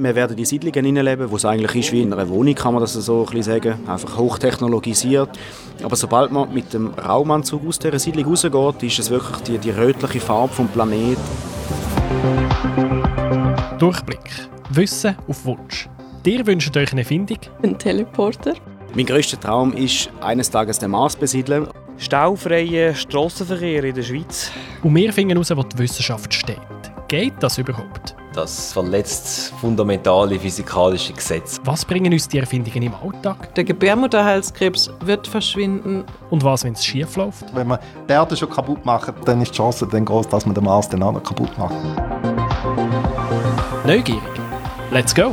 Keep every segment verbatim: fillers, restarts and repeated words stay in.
Wir werden in die Siedlungen hineinleben, wo es eigentlich ist wie in einer Wohnung, kann man das so ein bisschen sagen. Einfach hochtechnologisiert. Aber sobald man mit dem Raumanzug aus dieser Siedlung rausgeht, ist es wirklich die, die rötliche Farbe vom Planeten. Durchblick. Wissen auf Wunsch. Ihr wünscht euch eine Erfindung? Ein Teleporter. Mein grösster Traum ist, eines Tages den Mars besiedeln. Staufreier Strassenverkehr in der Schweiz. Und wir finden heraus, wo die Wissenschaft steht. Geht das überhaupt? Das verletzt fundamentale physikalische Gesetze. Was bringen uns die Erfindungen im Alltag? Der Gebärmutterhalskrebs wird verschwinden. Und was, wenn es schief läuft? Wenn man die Erde schon kaputt macht, dann ist die Chance dann groß, dass man den Mars dann auch noch kaputt macht. Neugierig. Let's go!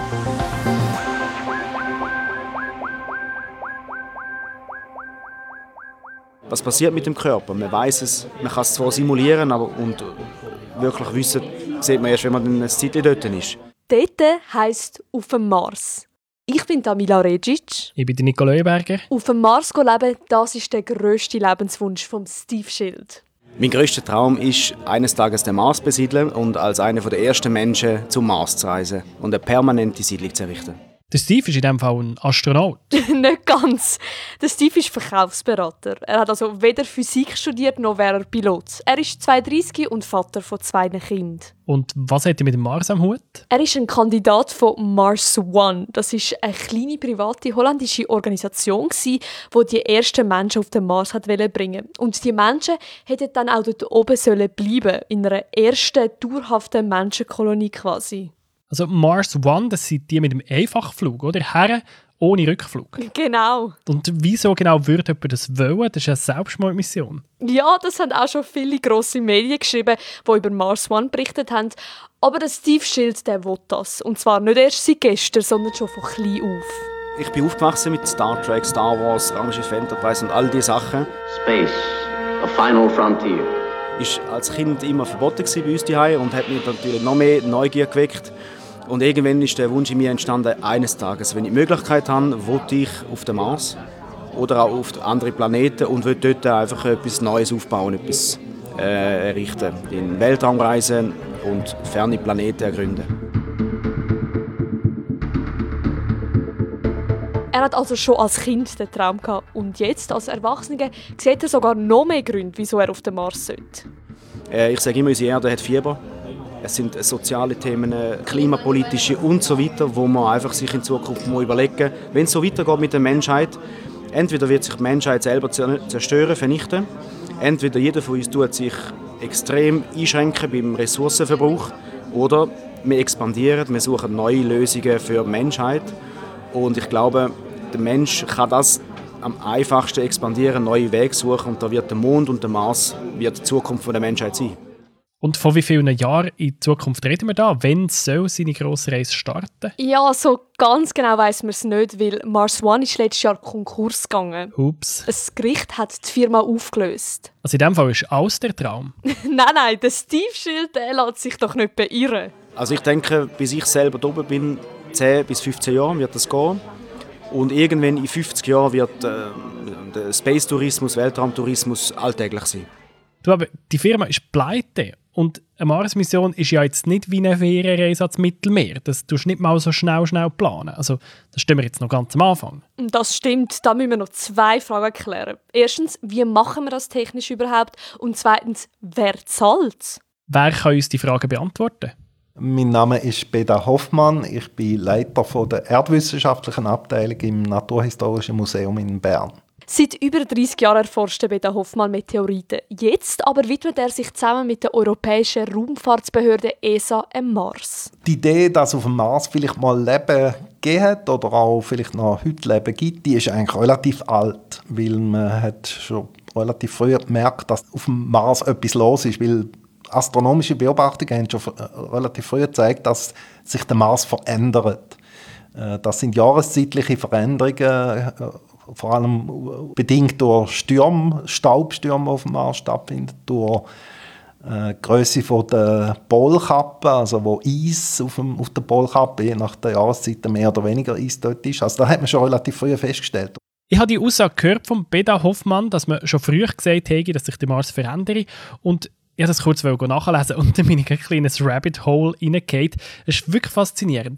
Was passiert mit dem Körper? Man weiß es, man kann es zwar simulieren, aber und wirklich wissen, sieht man erst, wenn man ein Zeitchen dort ist. Dort heisst auf dem Mars. Ich bin Tamila Regic. Ich bin Nico Leuenberger. Auf dem Mars leben, das ist der grösste Lebenswunsch von Steve Schild. Mein grösster Traum ist, eines Tages den Mars besiedeln und als einer der ersten Menschen zum Mars zu reisen und eine permanente Siedlung zu errichten. Der Steve ist in diesem Fall ein Astronaut. Nicht ganz. Der Steve ist Verkaufsberater. Er hat also weder Physik studiert, noch wäre er Pilot. Er ist zweiunddreißig und Vater von zwei Kindern. Und was hat er mit dem Mars am Hut? Er ist ein Kandidat von Mars One. Das ist eine kleine private holländische Organisation, die die ersten Menschen auf den Mars bringen wollte. Und die Menschen hätten dann auch dort oben bleiben, in einer ersten dauerhaften Menschenkolonie quasi. Also Mars One, das sind die mit dem Einfachflug, oder? Herren ohne Rückflug. Genau. Und wieso genau würde jemand das wollen? Das ist eine Selbstmordmission. Ja, das haben auch schon viele grosse Medien geschrieben, die über Mars One berichtet haben. Aber der Steve Schild, der will das. Und zwar nicht erst seit gestern, sondern schon von klein auf. Ich bin aufgewachsen mit Star Trek, Star Wars, Raumschiff Enterprise und all diese Sachen. Space, a final frontier. Ist als Kind immer verboten bei uns zu Hause und hat mich natürlich noch mehr Neugier geweckt. Und irgendwann ist der Wunsch in mir entstanden, eines Tages, wenn ich die Möglichkeit habe, wollte ich auf den Mars oder auch auf andere Planeten und will dort einfach etwas Neues aufbauen, etwas äh, errichten, in den Weltraum reisen und ferne Planeten ergründen. Er hat also schon als Kind den Traum gehabt und jetzt als Erwachsener sieht er sogar noch mehr Gründe, wieso er auf den Mars sollte. Äh, ich sage immer, unsere Erde hat Fieber. Es sind soziale Themen, klimapolitische und so weiter, wo man einfach sich in Zukunft mal überlegen muss, wenn es so weitergeht mit der Menschheit, entweder wird sich die Menschheit selber zerstören, vernichten, entweder jeder von uns tut sich extrem einschränken beim Ressourcenverbrauch oder wir expandieren, wir suchen neue Lösungen für die Menschheit. Und ich glaube, der Mensch kann das am einfachsten expandieren, neue Wege suchen und da wird der Mond und der Mars wird die Zukunft der Menschheit sein. Und von wie vielen Jahren in Zukunft reden wir da? Wann soll seine grosse Reise starten? Ja, so ganz genau weiss man es nicht, weil Mars One ist letztes Jahr Konkurs gegangen. Ups. Ein Gericht hat die Firma aufgelöst. Also in dem Fall ist alles der Traum. nein, nein, der Steve Schild, der lässt sich doch nicht beirren. Also ich denke, bis ich selber da oben bin, zehn bis fünfzehn Jahren wird das gehen. Und irgendwann in fünfzig Jahren wird äh, der Space-Tourismus, Weltraumtourismus alltäglich sein. Du, aber die Firma ist pleite. Und eine Mars-Mission ist ja jetzt nicht wie eine Ferienreise ans Mittelmeer. Das tust du nicht mal so schnell, schnell planen. Also, das stehen wir jetzt noch ganz am Anfang. Das stimmt. Da müssen wir noch zwei Fragen klären. Erstens, wie machen wir das technisch überhaupt? Und zweitens, wer zahlt? Wer kann uns die Fragen beantworten? Mein Name ist Beda Hoffmann. Ich bin Leiter von der erdwissenschaftlichen Abteilung im Naturhistorischen Museum in Bern. Seit über dreissig Jahren erforscht Beda Hoffmann Meteoriten. Jetzt aber widmet er sich zusammen mit der Europäischen Raumfahrtsbehörde E S A am Mars. Die Idee, dass auf dem Mars vielleicht mal Leben gegeben hat oder auch vielleicht noch heute Leben gibt, die ist eigentlich relativ alt, weil man hat schon relativ früh gemerkt, dass auf dem Mars etwas los ist, weil astronomische Beobachtungen haben schon relativ früh gezeigt, dass sich der Mars verändert. Das sind jahreszeitliche Veränderungen, vor allem bedingt durch Stürme, Staubstürme, die auf dem Mars stattfinden, durch äh, die Grösse der Polkappe, also wo Eis auf, dem, auf der Polkappe, je nach der Jahreszeit mehr oder weniger Eis dort ist. Also da hat man schon relativ früh festgestellt. Ich habe die Aussage gehört von Beda Hoffmann, dass man schon früh gesagt habe, dass sich der Mars verändere. Und ich wollte das kurz nachlesen und dann bin ich ein kleines Rabbit Hole reingefallen. Es ist wirklich faszinierend.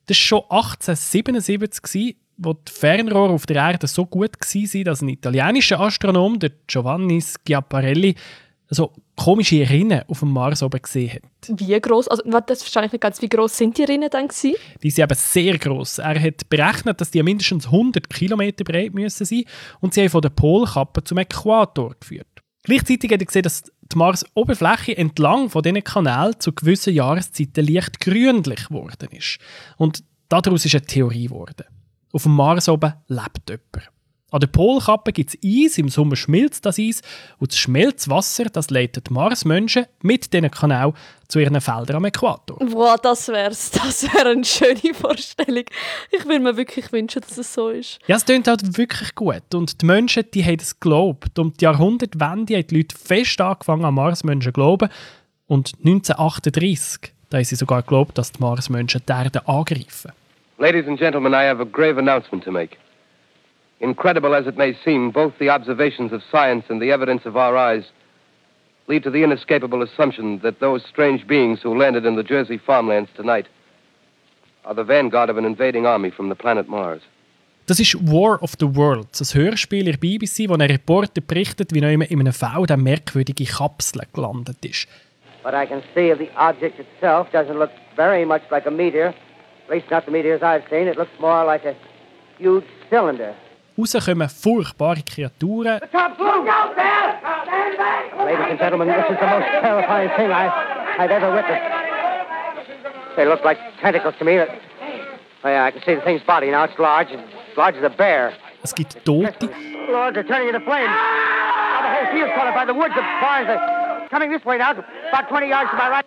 Das war schon achtzehnhundertsiebenundsiebzig, wo die Fernrohre auf der Erde so gut waren, dass ein italienischer Astronom, der Giovanni Schiaparelli, so komische Rinnen auf dem Mars oben gesehen hat. Wie gross? Also, das verstehe ich nicht ganz. Wie gross sind die Rinnen dann gewesen? Die sind eben sehr gross. Er hat berechnet, dass die mindestens hundert Kilometer breit müssen sein und sie haben von der Polkappe zum Äquator geführt. Gleichzeitig hat er gesehen, dass die Mars-Oberfläche entlang von diesen Kanälen zu gewissen Jahreszeiten leicht grünlich geworden ist. Und daraus ist eine Theorie geworden. Auf dem Mars oben lebt jemand. An der Polkappe gibt es Eis, im Sommer schmilzt das Eis und das Schmelzwasser das leitet Marsmenschen mit diesen Kanälen zu ihren Feldern am Äquator. Wow, das wär's. Das wäre eine schöne Vorstellung. Ich würde mir wirklich wünschen, dass es so ist. Ja, es klingt halt wirklich gut. Und die Menschen, die haben es geglaubt. Um die Jahrhundertwende haben die Leute fest angefangen, an Marsmenschen zu glauben. Und neunzehnhundertachtunddreissig da haben sie sogar geglaubt, dass die Marsmenschen die Erde angreifen. Ladies and gentlemen, I have a grave announcement to make. Incredible as it may seem, both the observations of science and the evidence of our eyes lead to the inescapable assumption that those strange beings who landed in the Jersey farmlands tonight are the vanguard of an invading army from the planet Mars. Das ist War of the Worlds, ein Hörspiel in der B B C, wo ein Reporter berichtet, wie noch immer in einem Feld eine merkwürdige Kapsel gelandet ist. But I can see the object itself doesn't look very much like a meteor. At least not the meteors I've seen. It looks more like a huge cylinder. Raus kommen furchtbare Kreaturen. The top floor! Out there! Stand back! Ladies and gentlemen, this is the most terrifying thing I've, I've ever witnessed. They look like tentacles to me. Oh, yeah, I can see the thing's body now. It's large, as large as a bear. Es gibt Tote. Lord, they're turning into flames. Now the whole field's caught up by the woods of fires. They're coming this way now, about twenty yards to my right.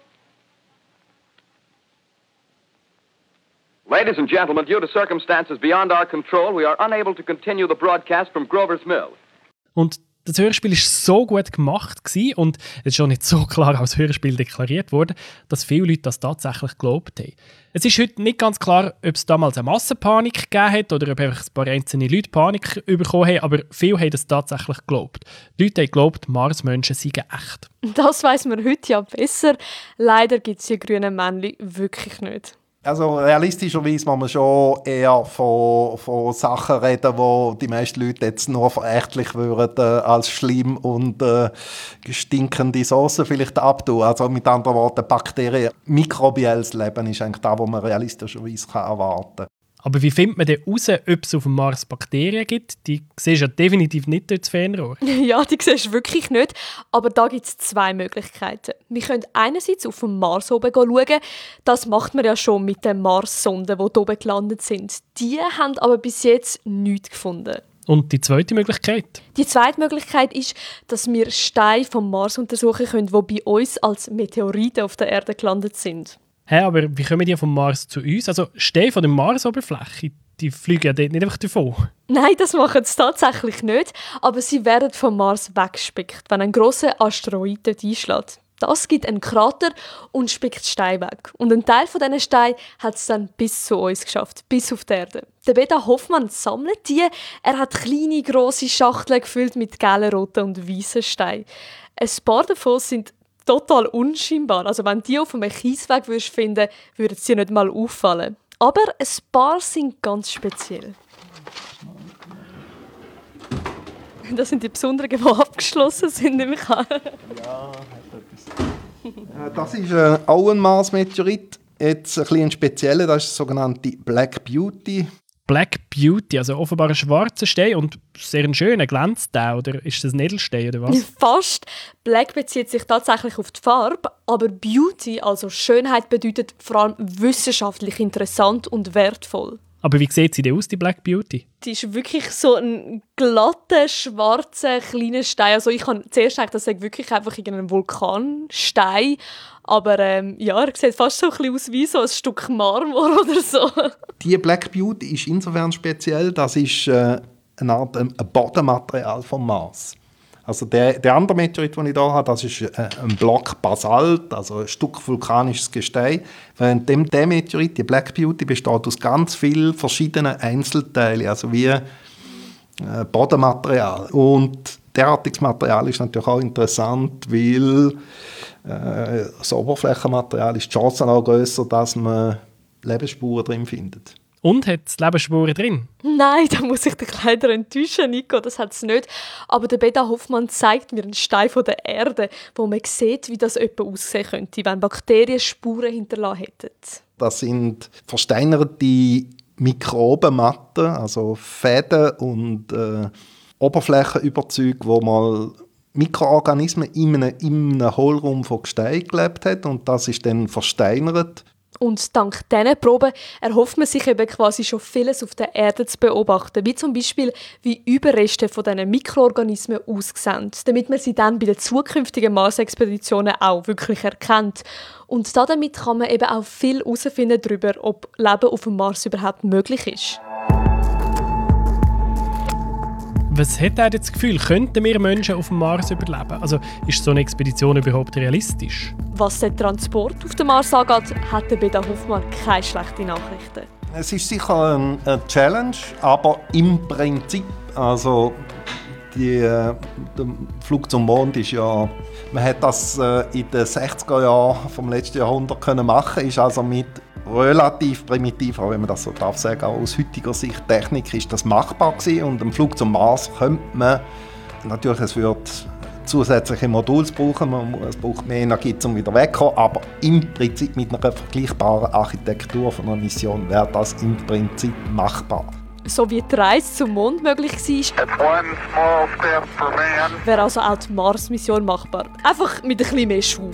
Ladies and gentlemen, due to circumstances beyond our control, we are unable to continue the broadcast from Grover's Mill. Und das Hörspiel war so gut gemacht gewesen, und es ist schon nicht so klar als Hörspiel deklariert worden, dass viele Leute das tatsächlich geglaubt haben. Es ist heute nicht ganz klar, ob es damals eine Massenpanik gegeben hat oder ob einfach ein paar einzelne Leute Panik bekommen haben, aber viele haben das tatsächlich geglaubt. Die Leute haben geglaubt, Marsmenschen seien echt. Das weiss man heute ja besser. Leider gibt es die grünen Männchen wirklich nicht. Also realistischerweise muss man schon eher von, von Sachen reden, die die meisten Leute jetzt nur verächtlich würden, äh, als schlimm und äh, stinkende Soße vielleicht abtun. Also mit anderen Worten, Bakterien, mikrobielles Leben ist eigentlich das, was man realistischerweise erwarten kann. Aber wie findet man denn heraus, ob es auf dem Mars Bakterien gibt? Die siehst du ja definitiv nicht durch das Fernrohr. Ja, die siehst du wirklich nicht. Aber da gibt es zwei Möglichkeiten. Wir können einerseits auf dem Mars oben schauen. Das macht man ja schon mit den Mars-Sonden, die hier oben gelandet sind. Die haben aber bis jetzt nichts gefunden. Und die zweite Möglichkeit? Die zweite Möglichkeit ist, dass wir Steine vom Mars untersuchen können, die bei uns als Meteoriten auf der Erde gelandet sind. Hä, aber wie kommen die vom Mars zu uns? Also Steine von der Marsoberfläche, die fliegen ja dort nicht einfach davon. Nein, das machen sie tatsächlich nicht. Aber sie werden vom Mars weggespickt, wenn ein grosser Asteroid dort einschlägt. Das gibt einen Krater und spickt Steine weg. Und ein Teil von diesen Steinen hat es dann bis zu uns geschafft, bis auf die Erde. Der Beda Hoffmann sammelt die. Er hat kleine, grosse Schachteln gefüllt mit gelben, roten und weißen Steinen. Ein paar davon sind total unscheinbar. Also wenn die auf einem Kiesweg finden würdest, würden sie nicht mal auffallen. Aber ein paar sind ganz speziell. Das sind die besonderen, die abgeschlossen sind, nehme ich an. Ja, hat etwas. Das ist äh, auch ein Mars-Meteorit. Jetzt ein bisschen spezieller, das ist der sogenannte Black Beauty. Black Beauty, also offenbar ein schwarzer Stein und sehr ein schöner, glänzt der, oder ist das ein Edelstein oder was? Fast. Black bezieht sich tatsächlich auf die Farbe, aber Beauty, also Schönheit, bedeutet vor allem wissenschaftlich interessant und wertvoll. Aber wie sieht sie denn aus, die Black Beauty? Die ist wirklich so ein glatter, schwarzer, kleiner Stein. Also ich habe zuerst gedacht, das sei wirklich einfach irgendein Vulkanstein. Aber ähm, ja, er sieht fast so ein bisschen aus wie so ein Stück Marmor oder so. Die Black Beauty ist insofern speziell, das ist äh, eine Art ein Bodenmaterial vom Mars. Also der, der andere Meteorit, den ich hier habe, das ist äh, ein Block Basalt, also ein Stück vulkanisches Gestein. Während dem, der Meteorit, die Black Beauty, besteht aus ganz vielen verschiedenen Einzelteilen, also wie äh, Bodenmaterial. Und derartiges Material ist natürlich auch interessant, weil äh, das Oberflächenmaterial ist die Chance auch grösser, dass man Lebensspuren drin findet. Und hat es Lebensspuren drin? Nein, da muss ich dich leider enttäuschen, Nico, das hat es nicht. Aber der Beda Hoffmann zeigt mir einen Stein von der Erde, wo man sieht, wie das etwa aussehen könnte, wenn Bakterien Spuren hinterlassen hätten. Das sind versteinerte Mikrobenmatten, also Fäden und äh, Oberflächenüberzüge, wo mal Mikroorganismen in einem, in einem Hohlraum von Gestein gelebt hat und das ist dann versteinert. Und dank diesen Proben erhofft man sich eben quasi schon vieles auf der Erde zu beobachten, wie zum Beispiel, wie Überreste von diesen Mikroorganismen aussehen, damit man sie dann bei den zukünftigen Mars-Expeditionen auch wirklich erkennt. Und damit kann man eben auch viel herausfinden darüber, ob Leben auf dem Mars überhaupt möglich ist. Was hat er das Gefühl, könnten wir Menschen auf dem Mars überleben? Also ist so eine Expedition überhaupt realistisch? Was den Transport auf dem Mars angeht, hat der Beda Hoffmann keine schlechten Nachrichten. Es ist sicher eine, eine Challenge, aber im Prinzip, also die, äh, der Flug zum Mond ist ja, man hat das äh, in den sechziger Jahren vom letzten Jahrhundert können machen, ist also mit relativ primitiv, auch wenn man das so darf sagen, auch aus heutiger Sicht Technik ist das machbar gewesen. Und am Flug zum Mars könnte man, natürlich es wird zusätzliche Module brauchen, man, es braucht mehr Energie, um wieder wegzukommen, aber im Prinzip mit einer vergleichbaren Architektur von einer Mission wäre das im Prinzip machbar. So wie die Reise zum Mond möglich war, wäre also auch die Mars-Mission machbar. Einfach mit ein bisschen mehr Schwung.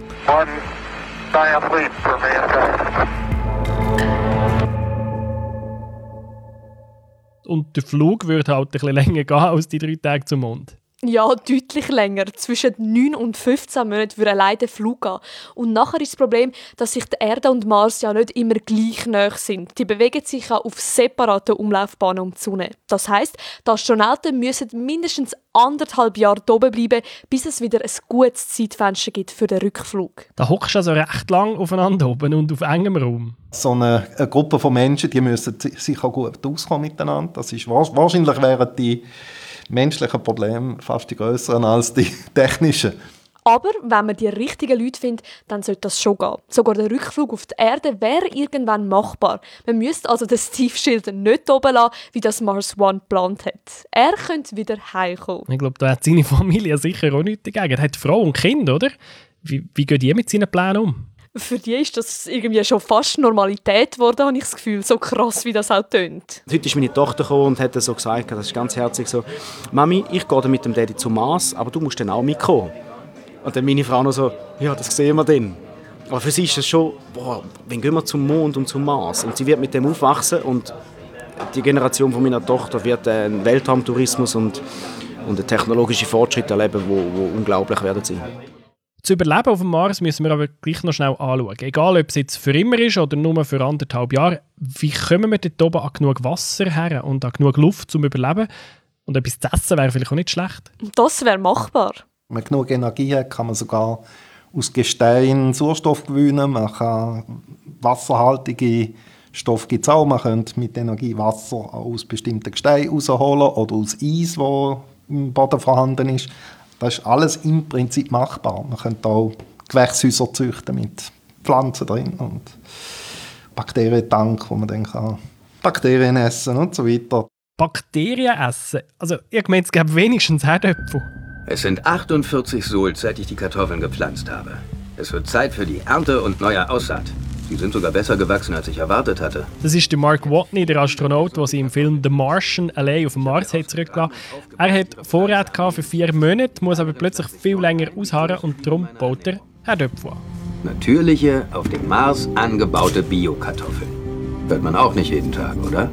Und der Flug würde halt ein bisschen länger gehen als die drei Tage zum Mond. Ja, deutlich länger. Zwischen neun und fünfzehn Monaten würde allein der Flug gehen. Und nachher ist das Problem, dass sich die Erde und Mars ja nicht immer gleich nahe sind. Die bewegen sich auch auf separaten Umlaufbahnen um die Sonne. Das heisst, die Astronauten müssen mindestens anderthalb Jahre oben bleiben, bis es wieder ein gutes Zeitfenster gibt für den Rückflug. Da hockst du also recht lang aufeinander oben und auf engem Raum. So eine, eine Gruppe von Menschen, die müssen sicher gut auskommen miteinander. Das ist, wahrscheinlich wären die menschlichen Probleme fast die grösseren als die technischen. Aber wenn man die richtigen Leute findet, dann sollte das schon gehen. Sogar der Rückflug auf die Erde wäre irgendwann machbar. Man müsste also den Steve Shilden nicht oben lassen, wie das Mars One geplant hat. Er könnte wieder heimkommen. Ich glaube, da hat seine Familie sicher auch nichts dagegen. Er hat Frau und Kind, oder? Wie, wie gehen die mit seinen Plänen um? Für die ist das irgendwie schon fast Normalität geworden, habe ich das Gefühl. So krass, wie das auch tönt. Heute ist meine Tochter gekommen und hat so gesagt, das ist ganz herzlich so, «Mami, ich gehe mit dem Daddy zum Mars, aber du musst dann auch mitkommen.» Und dann meine Frau noch so, «Ja, das sehen wir dann.» Aber für sie ist es schon, boah, wann gehen wir zum Mond und zum Mars? Und sie wird mit dem aufwachsen und die Generation von meiner Tochter wird einen Weltraumtourismus und, und einen technologischen Fortschritt erleben, wo, wo unglaublich werden sein. Zu überleben auf dem Mars müssen wir aber gleich noch schnell anschauen. Egal, ob es jetzt für immer ist oder nur für anderthalb Jahre, wie kommen wir dort oben an genug Wasser her und an genug Luft zum Überleben? Und etwas zu essen wäre vielleicht auch nicht schlecht. Das wäre machbar. Wenn man genug Energie hat, kann man sogar aus Gestein Sauerstoff gewinnen. Man kann wasserhaltige Stoffe gibt es auch. Man könnte mit Energie Wasser aus bestimmten Gesteinen rausholen oder aus Eis, das im Boden vorhanden ist. Das ist alles im Prinzip machbar. Man könnte auch Gewächshäuser züchten mit Pflanzen drin und Bakterientank, wo man dann kann Bakterien essen und so weiter. Bakterien essen? Also ich meine, es gäbe wenigstens Herdöpfel. Es sind achtundvierzig Sohl, seit ich die Kartoffeln gepflanzt habe. Es wird Zeit für die Ernte und neue Aussaat. Die sind sogar besser gewachsen, als ich erwartet hatte. Das ist der Mark Watney, der Astronaut, der sie im Film «The Martian» allein auf dem Mars hat zurückgelassen. Er hat Vorräte für vier Monate, muss aber plötzlich viel länger ausharren und darum baut er Herdöpfel an. Natürliche, auf dem Mars angebaute Bio-Kartoffeln. Hört man auch nicht jeden Tag, oder?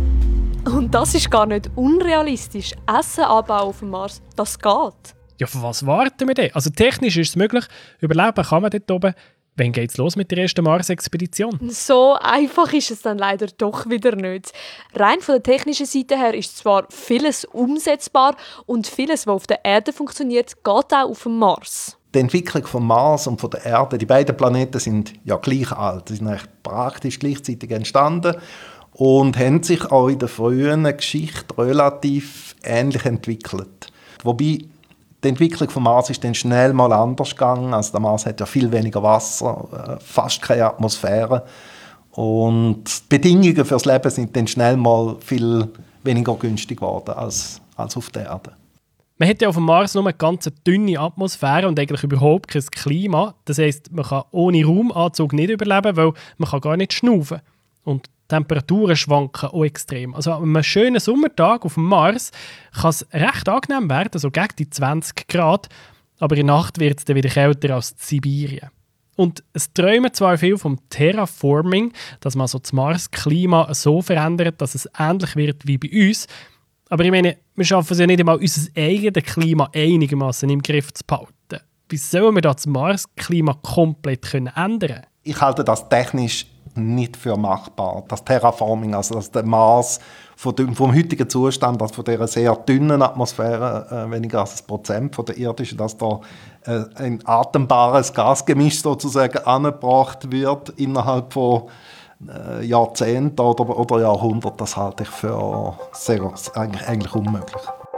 Und das ist gar nicht unrealistisch. Essen anbauen auf dem Mars, das geht. Ja, für was warten wir denn? Also technisch ist es möglich, überleben kann man dort oben. Wann geht's los mit der ersten Mars-Expedition? So einfach ist es dann leider doch wieder nicht. Rein von der technischen Seite her ist zwar vieles umsetzbar und vieles, was auf der Erde funktioniert, geht auch auf dem Mars. Die Entwicklung vom Mars und von der Erde, die beiden Planeten sind ja gleich alt. Sie sind eigentlich praktisch gleichzeitig entstanden und haben sich auch in der frühen Geschichte relativ ähnlich entwickelt. Wobei die Entwicklung vom Mars ist dann schnell mal anders gegangen. Also der Mars hat ja viel weniger Wasser, fast keine Atmosphäre. Und die Bedingungen fürs Leben sind dann schnell mal viel weniger günstig geworden als, als auf der Erde. Man hat ja auf dem Mars nur eine ganz dünne Atmosphäre und eigentlich überhaupt kein Klima. Das heisst, man kann ohne Raumanzug nicht überleben, weil man kann gar nicht schnaufen. Und die Temperaturen schwanken auch extrem. Also an einem schönen Sommertag auf dem Mars kann es recht angenehm werden, so gegen die zwanzig Grad, aber in der Nacht wird es dann wieder kälter als in Sibirien. Und es träumen zwar viel vom Terraforming, dass man so das Mars-Klima so verändert, dass es ähnlich wird wie bei uns. Aber ich meine, wir schaffen es ja nicht einmal, unser eigenes Klima einigermaßen im Griff zu behalten. Wie sollen wir das Mars-Klima komplett können ändern? Ich halte das technisch nicht für machbar. Das Terraforming, also dass der Mars von dem, vom heutigen Zustand, also von dieser sehr dünnen Atmosphäre, äh, weniger als ein Prozent von der irdischen, dass da äh, ein atembares Gasgemisch sozusagen angebracht wird innerhalb von äh, Jahrzehnten oder, oder Jahrhunderten, das halte ich für sehr, eigentlich, eigentlich unmöglich.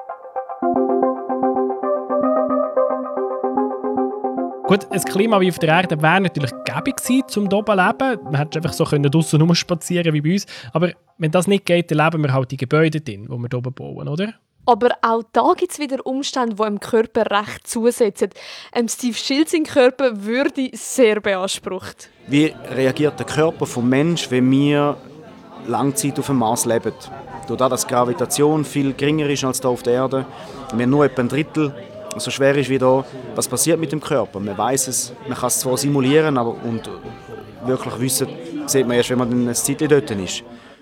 Gut, ein Klima wie auf der Erde wäre natürlich gäbig gewesen, um hier zu leben. Man hätte einfach so draussen rumspazieren wie bei uns. Aber wenn das nicht geht, dann leben wir halt die Gebäude drin, die wir hier oben bauen, oder? Aber auch da gibt es wieder Umstände, die dem Körper recht zusetzen. Ähm, Steve Schild, sein Körper würde sehr beansprucht. Wie reagiert der Körper des Menschen, wenn wir lange Zeit auf dem Mars leben? Dadurch, dass die Gravitation viel geringer ist als hier auf der Erde, wir nur etwa ein Drittel so schwer ist wie hier, was passiert mit dem Körper? Man weiß es, man kann es zwar simulieren, aber und wirklich wissen, sieht man erst, wenn man dann ein Zeitchen dort ist.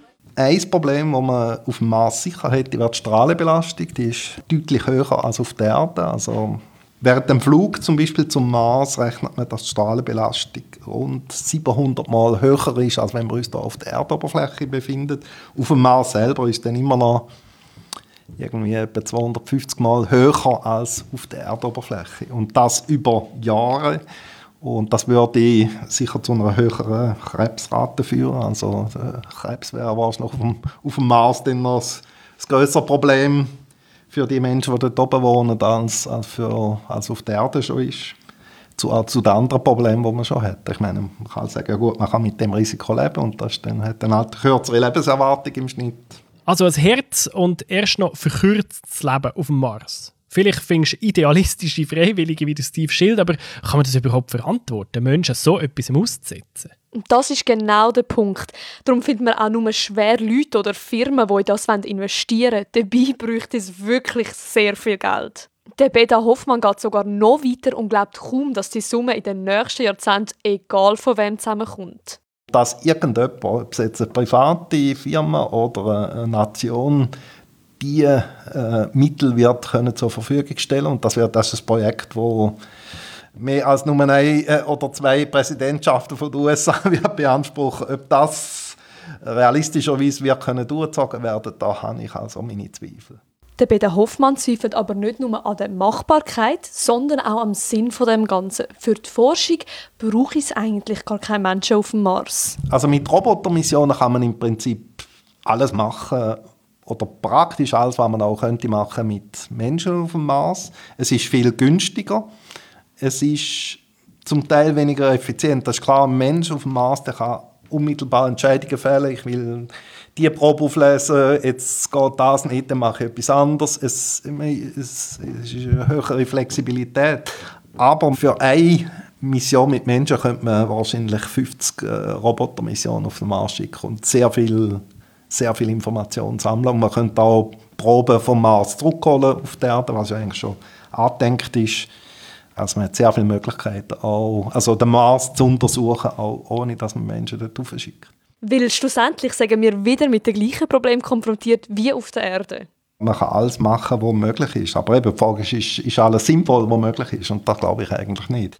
Ein Problem, das man auf dem Mars sicher hätte, wäre die Strahlenbelastung. Die ist deutlich höher als auf der Erde. Also während dem Flug zum Beispiel zum Mars rechnet man, dass die Strahlenbelastung rund siebenhundert Mal höher ist, als wenn wir uns hier auf der Erdoberfläche befinden. Auf dem Mars selber ist dann immer noch irgendwie etwa zweihundertfünfzig Mal höher als auf der Erdoberfläche. Und das über Jahre. Und das würde sicher zu einer höheren Krebsrate führen. Also der Krebs wäre wahrscheinlich auf dem, auf dem Mars dann noch das, das grössere Problem für die Menschen, die dort oben wohnen, als, als, für, als auf der Erde schon ist. Zu, zu den anderen Problemen, die man schon hat. Ich meine, man kann sagen, ja gut, man kann mit dem Risiko leben und das dann, hat dann halt eine kürzere Lebenserwartung im Schnitt. Also ein Herz und erst noch verkürztes Leben auf dem Mars. Vielleicht findest du idealistische Freiwillige wie der Steve Schild, aber kann man das überhaupt verantworten, Menschen so etwas auszusetzen? Das ist genau der Punkt. Darum findet man auch nur schwer Leute oder Firmen, die in das investieren wollen. Dabei bräuchte es wirklich sehr viel Geld. Der Beda Hoffmann geht sogar noch weiter und glaubt kaum, dass die Summe in den nächsten Jahrzehnten egal von wem zusammenkommt. Dass irgendjemand, ob es jetzt eine private Firma oder eine Nation, die äh, Mittel wird können zur Verfügung stellen. Und das wird das ist ein Projekt, das mehr als nur eine äh, oder zwei Präsidentschaften von den U S A wird beanspruchen. Ob das realistischerweise wird können durchgezogen werden, da habe ich also meine Zweifel. Der Beda Hoffmann zweifelt aber nicht nur an der Machbarkeit, sondern auch am Sinn von dem Ganzen. Für die Forschung braucht es eigentlich gar keine Menschen auf dem Mars. Also mit Robotermissionen kann man im Prinzip alles machen, oder praktisch alles, was man auch könnte machen mit Menschen auf dem Mars. Es ist viel günstiger. Es ist zum Teil weniger effizient. Das ist klar, ein Mensch auf dem Mars, der kann unmittelbar Entscheidungen fällen. Ich will die Probe auflesen, jetzt geht das nicht, dann mache ich etwas anderes. Es, es, es ist eine höhere Flexibilität. Aber für eine Mission mit Menschen könnte man wahrscheinlich fünfzig äh, Robotermissionen auf den Mars schicken und sehr viel sehr viel Informationen sammeln. Und man könnte auch Proben vom Mars zurückholen auf die Erde, was ja eigentlich schon angedenkt ist. Also man hat sehr viele Möglichkeiten, auch, also den Mars zu untersuchen, auch ohne dass man Menschen dort raufschickt. Weil schlussendlich sagen wir wieder mit dem gleichen Problem konfrontiert wie auf der Erde. Man kann alles machen, was möglich ist. Aber eben die Frage ist, ist, ist alles sinnvoll, was möglich ist? Und das glaube ich eigentlich nicht.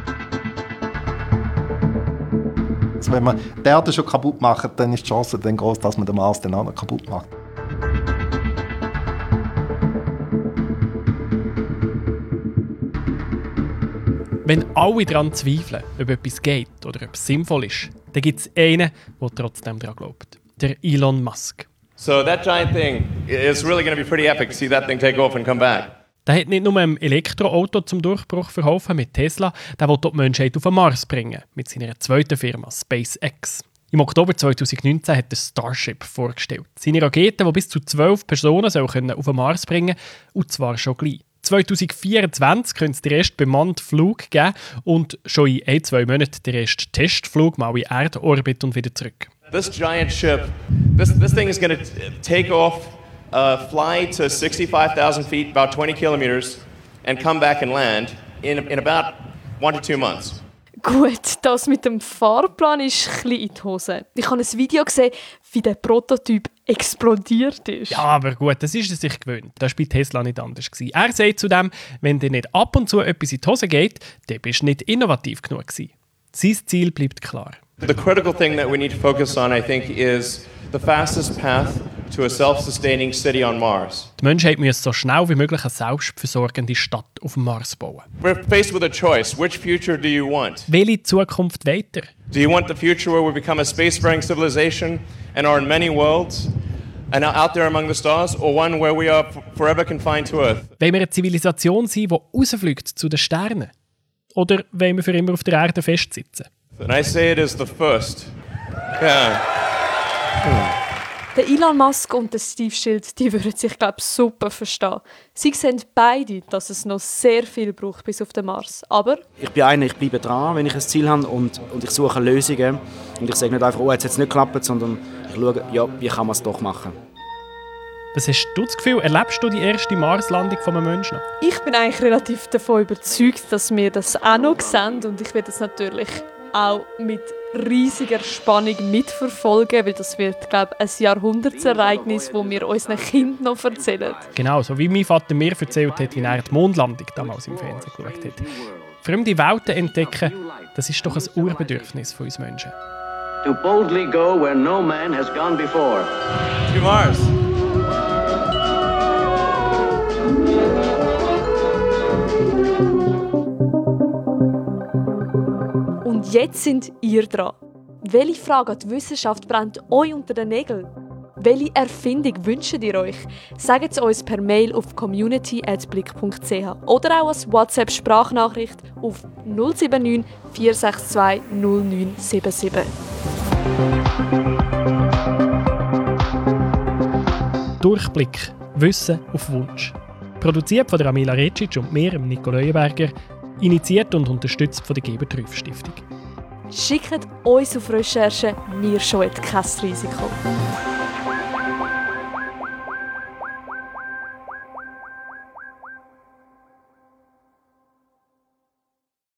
Also wenn man die Erde schon kaputt macht, dann ist die Chance dann groß, dass man den Mars dann auch noch kaputt macht. Wenn alle daran zweifeln, ob etwas geht oder ob es sinnvoll ist, dann gibt es einen, der trotzdem daran glaubt. Der Elon Musk. So that giant thing is really going to be pretty epic to see that thing take off and come back. Der hat nicht nur ein Elektroauto zum Durchbruch verholfen mit Tesla, der will die Menschheit auf den Mars bringen, mit seiner zweiten Firma SpaceX. Im Oktober zweitausendneunzehn hat der Starship vorgestellt. Seine Rakete, die bis zu zwölf Personen soll können auf den Mars bringen können, und zwar schon gleich. zweitausendvierundzwanzig könnte es den ersten bemannten Flug geben und schon in ein, zwei Monaten den ersten Testflug mal in Erdorbit und wieder zurück. This giant ship, this, this thing is going to take off, uh, fly to sixty-five thousand feet, about twenty kilometers, and come back and land in, in about one to two months. Gut, das mit dem Fahrplan ist ein bisschen in die Hose. Ich habe ein Video gesehen, wie der Prototyp explodiert ist. Ja, aber gut, das ist er sich gewöhnt. Das war bei Tesla nicht anders. Er sagt zudem, wenn dir nicht ab und zu etwas in die Hose geht, dann bist du nicht innovativ genug gewesen. Sein Ziel bleibt klar. The critical thing that we need to focus on, I think, is the fastest path to a self-sustaining city on Mars. Die Menschheit muss so schnell wie möglich eine selbstversorgende Stadt auf dem Mars bauen. We're faced with a choice. Which future do you want? Welche Zukunft weiter? Do you want the future where we become a spacefaring civilization and are in many worlds and are out there among the stars, or one where we are forever confined to Earth? Wollen wir eine Zivilisation sein, die rausfliegt zu den Sternen? Oder wollen wir für immer auf der Erde festsitzen? And I say it is the first. Yeah. Hmm. Der Elon Musk und der Steve Schild, die würden sich, glaube ich, super verstehen. Sie sehen beide, dass es noch sehr viel braucht bis auf den Mars. Aber ich bin einer, ich bleibe dran, wenn ich ein Ziel habe und, und ich suche Lösungen. Und ich sage nicht einfach, oh, jetzt hat es nicht geklappt, sondern ich schaue, ja, wie kann man es doch machen. Was hast du das Gefühl, erlebst du die erste Marslandung von einem Menschen noch? Ich bin eigentlich relativ davon überzeugt, dass wir das auch noch sehen. Und ich werde das natürlich auch mit riesiger Spannung mitverfolgen, weil das wird, glaube ich, ein Jahrhundertsereignis, das wir unseren Kindern noch erzählen. Genau, so wie mein Vater mir erzählt hat, wie er die Mondlandung damals im Fernsehen geschaut hat. Fremde Welten entdecken, das ist doch ein Urbedürfnis von uns Menschen. To boldly go where no man has gone before. To Mars. Und jetzt sind ihr dran. Welche Frage an die Wissenschaft brennt euch unter den Nägeln? Welche Erfindung wünscht ihr euch? Sagt es uns per Mail auf community at blick punkt c h oder auch als WhatsApp-Sprachnachricht auf null sieben neun vier sechs zwei null neun sieben sieben. Durchblick. Wissen auf Wunsch. Produziert von der Amila Recic und mir, Nico Leuenberger. Initiiert und unterstützt von der Geber-Trüff-Stiftung. Schickt uns auf Recherche, wir scheuen kein Risiko.